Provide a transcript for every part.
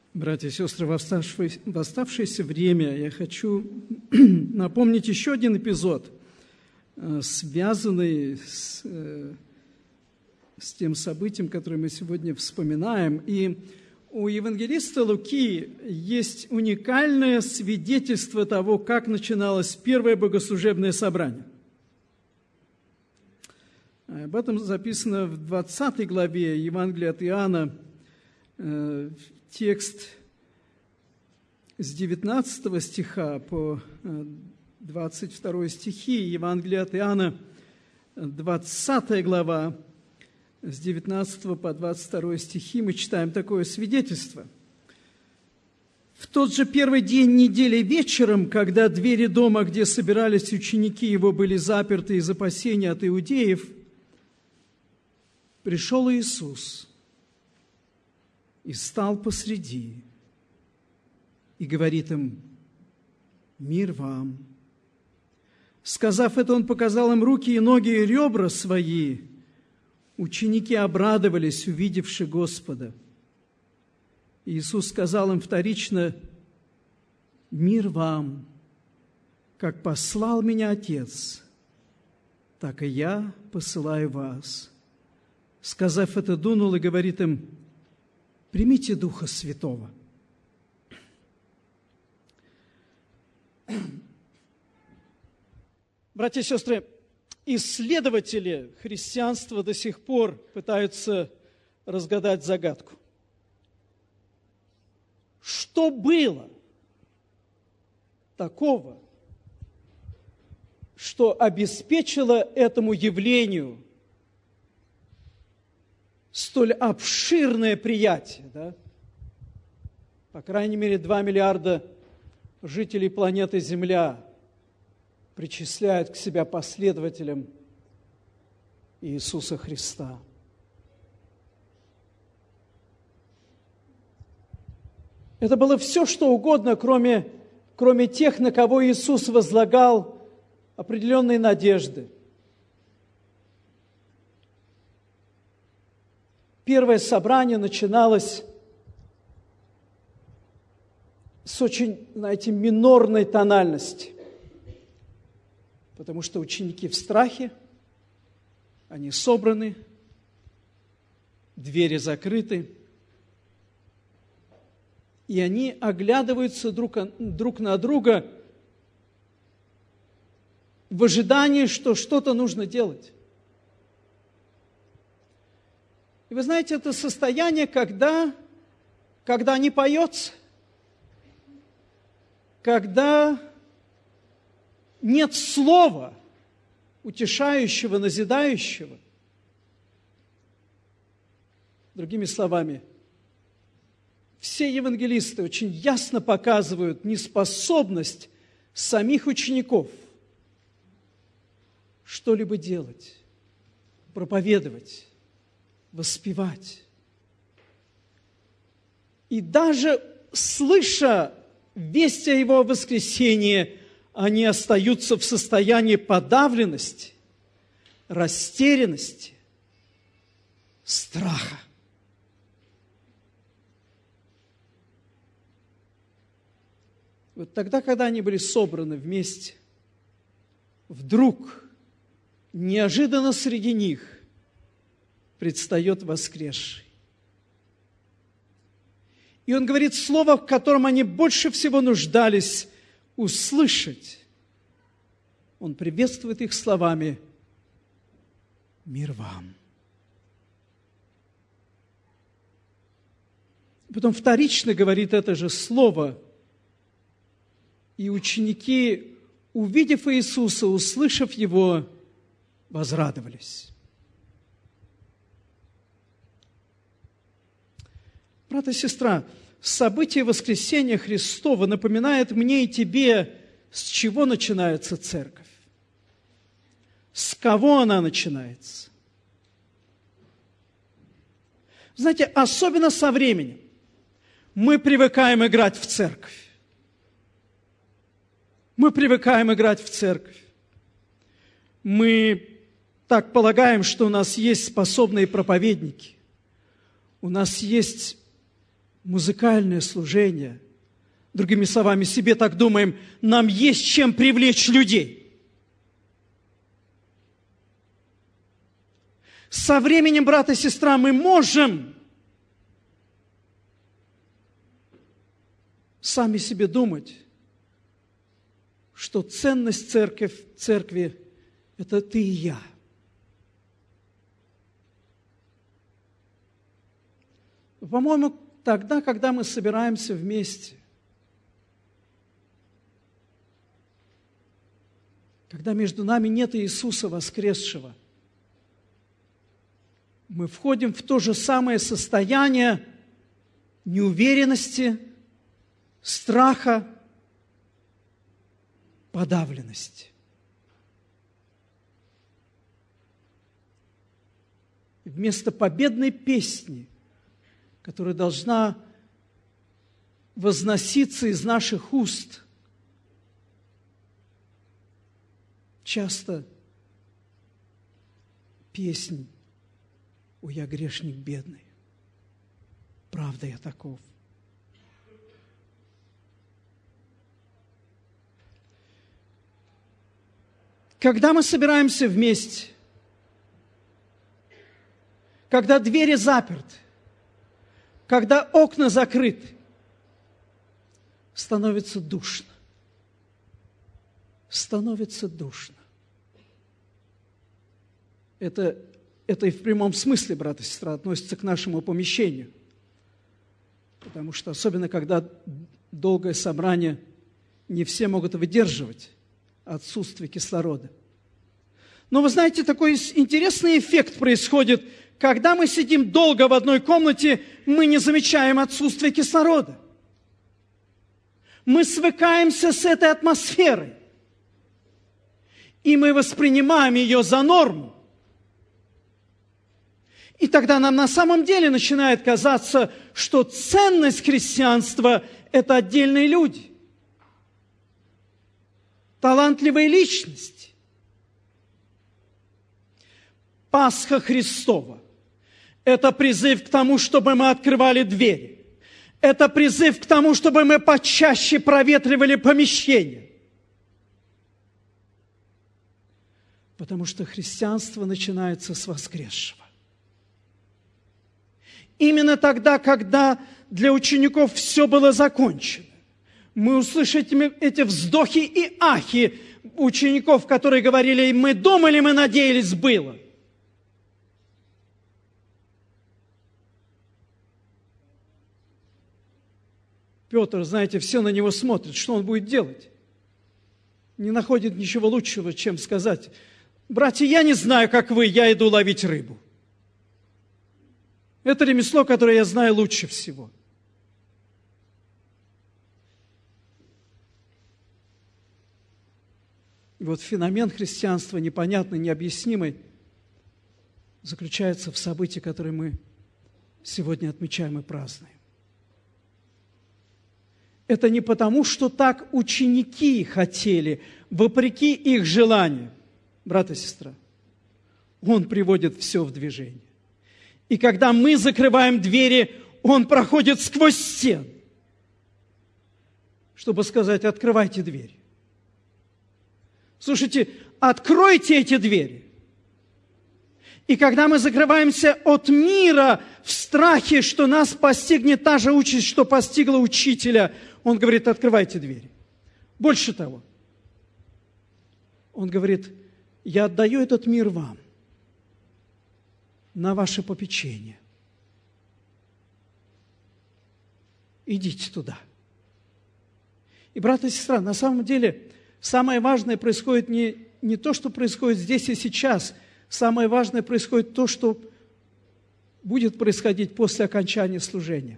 Братья и сестры, в оставшееся время я хочу напомнить еще один эпизод, связанный с тем событием, которое мы сегодня вспоминаем. И у евангелиста Луки есть уникальное свидетельство того, как начиналось первое богослужебное собрание. Об этом записано в 20 главе Евангелия от Иоанна, текст с 19 стиха по 22 стихи, Евангелия от Иоанна, 20 глава, с 19 по 22 стихи мы читаем такое свидетельство. «В тот же первый день недели вечером, когда двери дома, где собирались ученики его, были заперты из опасения от иудеев, пришел Иисус и стал посреди, и говорит им: „Мир вам“. Сказав это, он показал им руки и ноги и ребра свои. Ученики обрадовались, увидевши Господа. Иисус сказал им вторично: „Мир вам, как послал меня Отец, так и я посылаю вас“. Сказав это, дунул и говорит им: „Примите Духа Святого“. Братья и сестры, исследователи христианства до сих пор пытаются разгадать загадку. Что было такого, что обеспечило этому явлению столь обширное приятие, да? По крайней мере, 2 миллиарда жителей планеты Земля причисляют к себя последователям Иисуса Христа. Это было все, что угодно, кроме тех, на кого Иисус возлагал определенные надежды. Первое собрание начиналось с очень, минорной тональности, потому что ученики в страхе, они собраны, двери закрыты, и они оглядываются друг на друга в ожидании, что что-то нужно делать. И вы знаете, это состояние, когда не поется, когда нет слова утешающего, назидающего. Другими словами, все евангелисты очень ясно показывают неспособность самих учеников что-либо делать, проповедовать, воспевать. И даже слыша весть о Его воскресении, они остаются в состоянии подавленности, растерянности, страха. Вот тогда, когда они были собраны вместе, вдруг, неожиданно среди них предстает воскресший. И он говорит слово, в котором они больше всего нуждались услышать. Он приветствует их словами: «Мир вам». Потом вторично говорит это же слово, и ученики, увидев Иисуса, услышав Его, возрадовались. Брат и сестра, событие воскресения Христова напоминает мне и тебе, с чего начинается церковь. С кого она начинается? Знаете, особенно со временем мы привыкаем играть в церковь. Мы привыкаем играть в церковь. Мы так полагаем, что у нас есть способные проповедники. У нас есть музыкальное служение. Другими словами, себе так думаем, нам есть чем привлечь людей. Со временем, брат и сестра, мы можем сами себе думать, что ценность церкви – это ты и я. По-моему, тогда, когда мы собираемся вместе, когда между нами нет Иисуса воскресшего, мы входим в то же самое состояние неуверенности, страха, подавленности. Вместо победной песни, которая должна возноситься из наших уст, часто песнь «О, я грешник бедный, правда я таков». Когда мы собираемся вместе, когда двери заперты, когда окна закрыты, становится душно. Становится душно. Это и в прямом смысле, брат и сестра, относится к нашему помещению. Потому что, особенно когда долгое собрание, не все могут выдерживать отсутствие кислорода. Но вы знаете, такой интересный эффект происходит, когда мы сидим долго в одной комнате, мы не замечаем отсутствие кислорода. Мы свыкаемся с этой атмосферой. И мы воспринимаем ее за норму. И тогда нам на самом деле начинает казаться, что ценность христианства – это отдельные люди, талантливые личности. Пасха Христова – это призыв к тому, чтобы мы открывали двери. Это призыв к тому, чтобы мы почаще проветривали помещение. Потому что христианство начинается с воскресшего. Именно тогда, когда для учеников все было закончено, мы услышим эти вздохи и ахи учеников, которые говорили: мы думали, мы надеялись, было. Петр, знаете, все на него смотрят, что он будет делать. Не находит ничего лучшего, чем сказать: братья, я не знаю, как вы, я иду ловить рыбу. Это ремесло, которое я знаю лучше всего. И вот феномен христианства, непонятный, необъяснимый, заключается в событии, которое мы сегодня отмечаем и празднуем. Это не потому, что так ученики хотели, вопреки их желанию, брат и сестра. Он приводит все в движение. И когда мы закрываем двери, Он проходит сквозь стены, чтобы сказать: открывайте двери. Слушайте, откройте эти двери. И когда мы закрываемся от мира в страхе, что нас постигнет та же участь, что постигла учителя, Он говорит: открывайте двери. Больше того, Он говорит: я отдаю этот мир вам на ваше попечение. Идите туда. И, брат и сестра, на самом деле, самое важное происходит не то, что происходит здесь и сейчас. Самое важное происходит то, что будет происходить после окончания служения.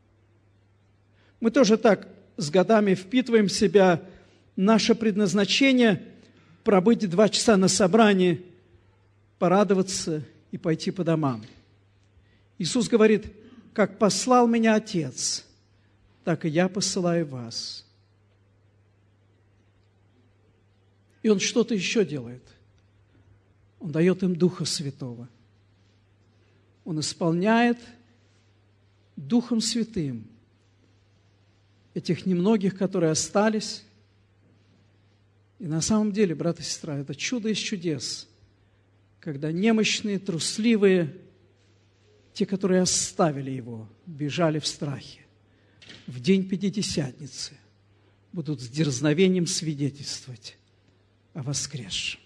Мы тоже так с годами впитываем в себя наше предназначение пробыть 2 часа на собрании, порадоваться и пойти по домам. Иисус говорит: как послал меня Отец, так и я посылаю вас. И Он что-то еще делает. Он дает им Духа Святого. Он исполняет Духом Святым этих немногих, которые остались. И на самом деле, брат и сестра, это чудо из чудес, когда немощные, трусливые, те, которые оставили Его, бежали в страхе, в день Пятидесятницы будут с дерзновением свидетельствовать о воскресшем.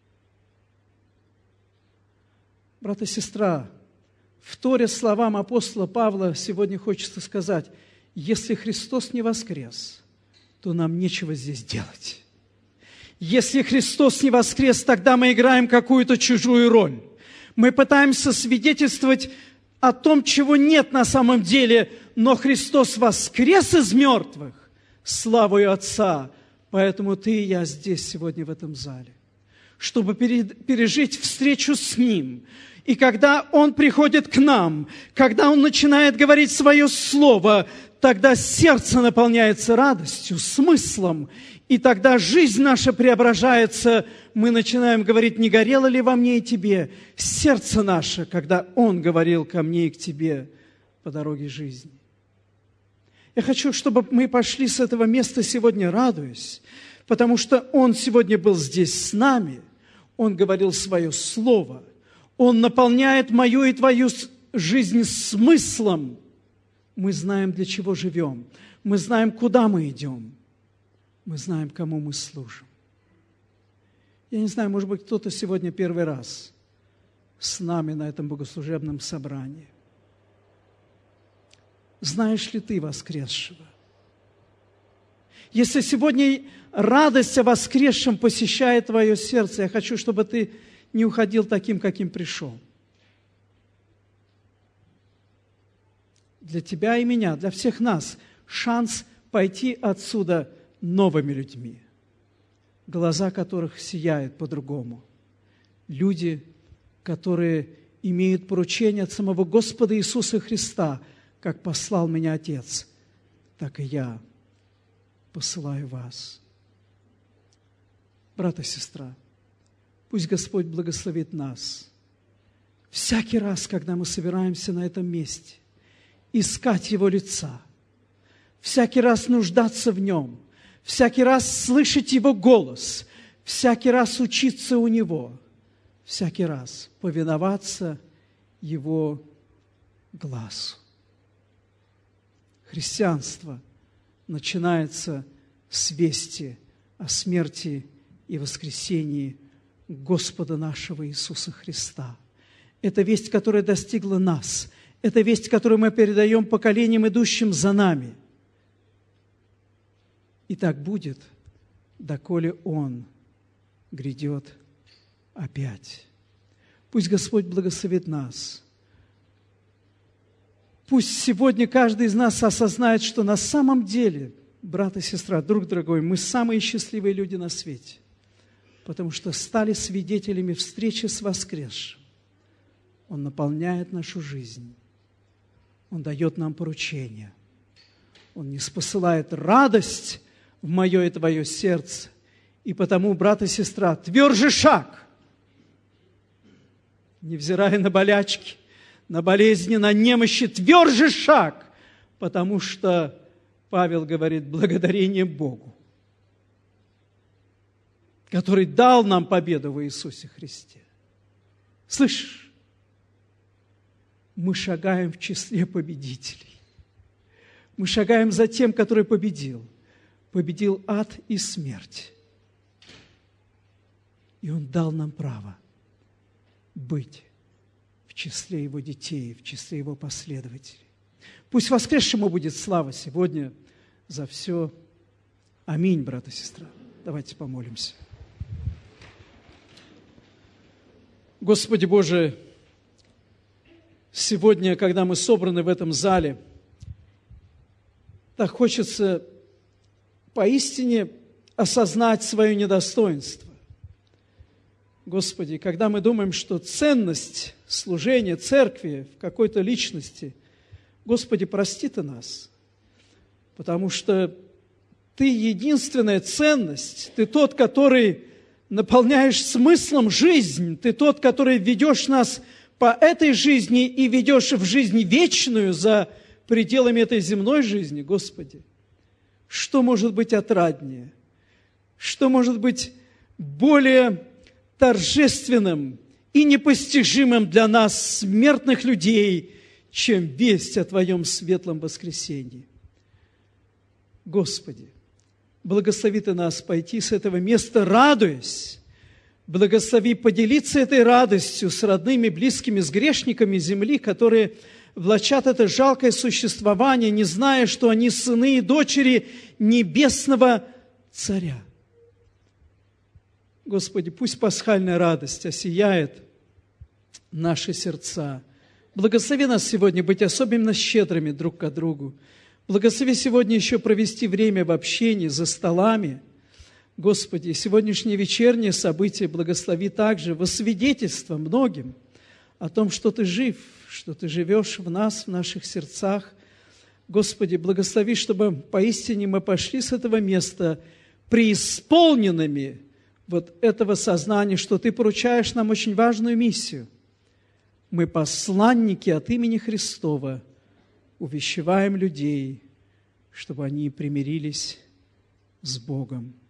Брат и сестра, вторя словам апостола Павла, сегодня хочется сказать, если Христос не воскрес, то нам нечего здесь делать. Если Христос не воскрес, тогда мы играем какую-то чужую роль. Мы пытаемся свидетельствовать о том, чего нет на самом деле, но Христос воскрес из мертвых славою Отца. Поэтому ты и я здесь сегодня в этом зале, чтобы пережить встречу с Ним. И когда Он приходит к нам, когда Он начинает говорить свое слово, тогда сердце наполняется радостью, смыслом, и тогда жизнь наша преображается. Мы начинаем говорить, не горело ли во мне и тебе сердце наше, когда Он говорил ко мне и к тебе по дороге жизни. Я хочу, чтобы мы пошли с этого места сегодня, радуясь, потому что Он сегодня был здесь с нами, Он говорил свое слово, Он наполняет мою и твою жизнь смыслом. Мы знаем, для чего живем, мы знаем, куда мы идем, мы знаем, кому мы служим. Я не знаю, может быть, кто-то сегодня первый раз с нами на этом богослужебном собрании. Знаешь ли ты воскресшего? Если сегодня радость о воскресшем посещает твое сердце, я хочу, чтобы ты не уходил таким, каким пришел. Для тебя и меня, для всех нас шанс пойти отсюда новыми людьми, глаза которых сияют по-другому. Люди, которые имеют поручение от самого Господа Иисуса Христа, как послал меня Отец, так и я посылаю вас. Брат и сестра, пусть Господь благословит нас. Всякий раз, когда мы собираемся на этом месте, искать Его лица, всякий раз нуждаться в Нем, всякий раз слышать Его голос, всякий раз учиться у Него, всякий раз повиноваться Его глазу. Христианство начинается с вести о смерти и воскресении Господа нашего Иисуса Христа. Это весть, которая достигла нас. Это весть, которую мы передаем поколениям, идущим за нами. И так будет, доколе Он грядет опять. Пусть Господь благословит нас. Пусть сегодня каждый из нас осознает, что на самом деле, брат и сестра, друг дорогой, мы самые счастливые люди на свете, потому что стали свидетелями встречи с воскресшим. Он наполняет нашу жизнь. Он дает нам поручение. Он ниспосылает радость в мое и твое сердце. И потому, брат и сестра, тверже шаг, невзирая на болячки, на болезни, на немощи, тверже шаг, потому что Павел говорит, благодарение Богу, который дал нам победу в Иисусе Христе. Слышишь? Мы шагаем в числе победителей. Мы шагаем за тем, который победил. Победил ад и смерть. И Он дал нам право быть в числе Его детей, в числе Его последователей. Пусть воскресшему будет слава сегодня за все. Аминь, брат и сестра. Давайте помолимся. Господи Боже, сегодня, когда мы собраны в этом зале, так хочется поистине осознать свое недостоинство. Господи, когда мы думаем, что ценность служения церкви в какой-то личности, Господи, прости Ты нас, потому что Ты единственная ценность, Ты тот, который наполняешь смыслом жизнь, Ты тот, который ведешь нас по этой жизни и ведешь в жизнь вечную за пределами этой земной жизни, Господи, что может быть отраднее? Что может быть более торжественным и непостижимым для нас, смертных людей, чем весть о Твоем светлом воскресении? Господи, благослови Ты нас пойти с этого места, радуясь. Благослови поделиться этой радостью с родными, близкими, с грешниками земли, которые влачат это жалкое существование, не зная, что они сыны и дочери небесного Царя. Господи, пусть пасхальная радость осияет наши сердца. Благослови нас сегодня быть особенно щедрыми друг к другу. Благослови сегодня еще провести время в общении, за столами. Господи, сегодняшнее вечернее событие благослови также во свидетельство многим о том, что Ты жив, что Ты живешь в нас, в наших сердцах. Господи, благослови, чтобы поистине мы пошли с этого места преисполненными вот этого сознания, что Ты поручаешь нам очень важную миссию. Мы посланники от имени Христова, увещеваем людей, чтобы они примирились с Богом.